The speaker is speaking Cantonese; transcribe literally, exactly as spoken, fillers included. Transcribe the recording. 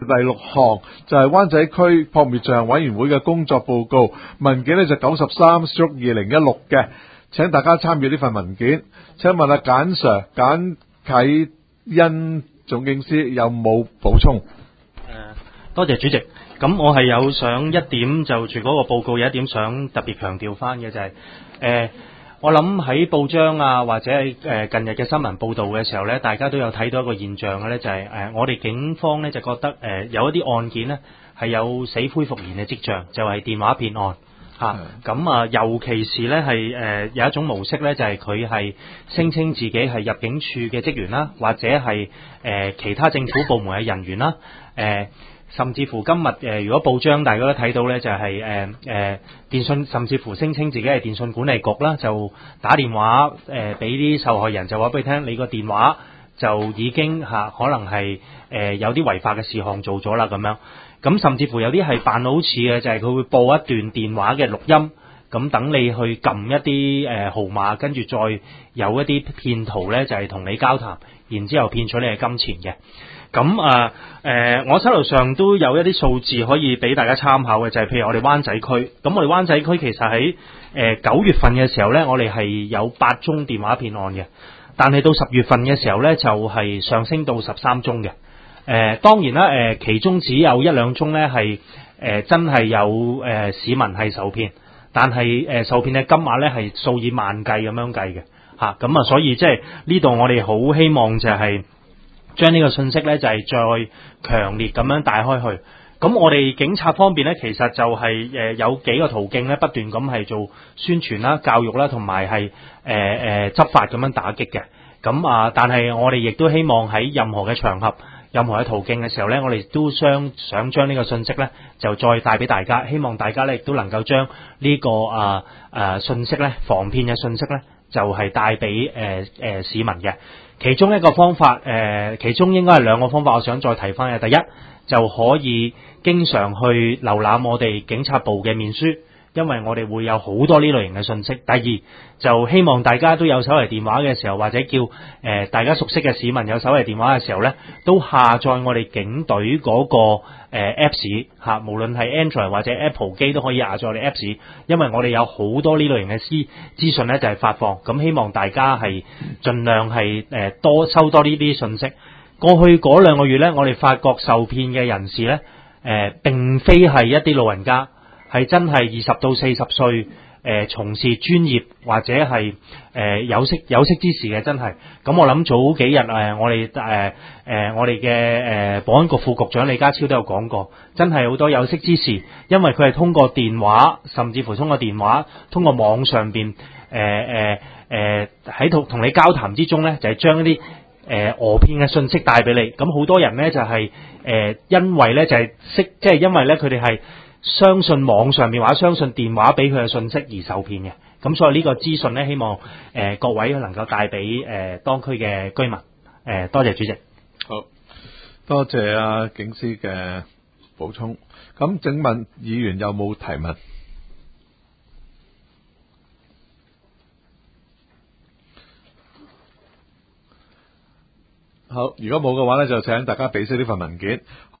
第六項就係灣仔區撲滅罪行委員會嘅工作報告，文件呢就九十三/二零一六嘅，請大家參與呢份文件。請問阿簡 Sir 簡啟恩總警司有冇補充？誒、 呃，多謝主席。咁我係有想一點就住嗰個報告有一點想特別強調翻嘅就係、是、誒。呃我諗喺報章啊，或者係誒近日嘅新聞報道嘅時候咧，大家都有睇到一個現象嘅咧，就係、是、誒我哋警方咧就覺得誒有一啲案件咧係有死灰復燃嘅跡象，就係、是、電話騙案嚇。咁啊，尤其是咧係誒有一種模式咧，就係佢係聲稱自己係入境處嘅職員啦，或者係誒、呃、其他政府部門嘅人員啦，誒、呃。甚至乎今日誒、呃，如果報章大家都睇到咧，就係誒誒電信，甚至乎聲稱自己係電信管理局啦，就打電話誒俾啲受害人，就話俾佢聽，你個電話就已經嚇、啊、可能係誒、呃、有啲違法嘅事項做咗啦咁樣。咁甚至乎有啲係扮到好似嘅，就係、是、佢會播一段電話嘅錄音，咁等你去撳一啲誒、呃、號碼，跟住再有一啲騙徒咧就係、是、同你交談，然之後騙取你嘅金錢嘅。咁啊，誒、呃，我手頭上都有一啲數字可以俾大家參考嘅，就係、是、譬如我哋灣仔區，咁我哋灣仔區其實喺誒九月份嘅時候咧，我哋係有八宗電話騙案嘅，但係到十月份嘅時候咧，就係、是、上升到十三宗嘅。誒、呃，當然啦，誒、呃，其中只有一兩宗咧係誒真係有誒、呃、市民係受騙，但係誒、呃、受騙嘅金額咧係數以萬計咁樣計嘅，吓、啊，咁啊，所以即係呢度我哋好希望就係、是。將呢個信息咧就係、是、再強烈咁樣帶開去，咁我哋警察方面咧，其實就係、是、誒、呃、有幾個途徑咧，不斷咁係做宣傳啦、教育啦，同埋係誒誒執法咁樣打擊嘅。咁啊，但係我哋亦都希望喺任何嘅場合、任何嘅途徑嘅時候咧，我哋都想想將呢個信息咧就再帶俾大家，希望大家咧亦都能夠將呢、這個啊啊信息咧防騙嘅信息咧就係帶俾誒誒市民嘅。其中一個方法，誒、呃，其中應該係兩個方法，我想再提翻嘅。第一，就可以經常去瀏覽我哋警察部嘅面書，因為我哋會有好多呢類型嘅信息。第二，就希望大家都有手提電話嘅時候，或者叫誒、呃、大家熟悉嘅市民有手提電話嘅時候咧，都下載我哋警隊嗰、那個誒、呃、Apps 吓、啊，無論係 Android 或者 Apple 機都可以下載我哋 Apps，因為我哋有好多呢類型嘅資資訊咧，就係、是、發放。咁希望大家係盡量係誒、呃、多收多呢啲信息。過去嗰兩個月咧，我哋發覺受騙嘅人士咧，誒、呃、並非係一啲老人家。係真係二十到四十歲，誒從事專業或者係誒、呃、有識有識之士嘅，真係。咁我諗早幾日誒、呃，我哋誒誒我哋嘅誒保安局副局長李家超都有講過，真係好多有識之士，因為佢係通過電話，甚至乎通過電話，通過網上邊誒誒誒喺度同你交談之中咧，就係、是、將一啲誒訛騙嘅信息帶俾你。咁好多人咧就係、是、誒、呃、因為咧就係、是、識，即係因為咧佢哋係。相信網上面或者相信電話俾佢嘅信息而受騙嘅，咁所以呢個資訊呢，希望誒、呃、各位能夠帶俾誒當區嘅居民。誒、呃，多謝主席。 好，多謝阿警司嘅補充。咁請問議員有冇提問？好，如果冇嘅話呢，就請大家俾晒呢份文件。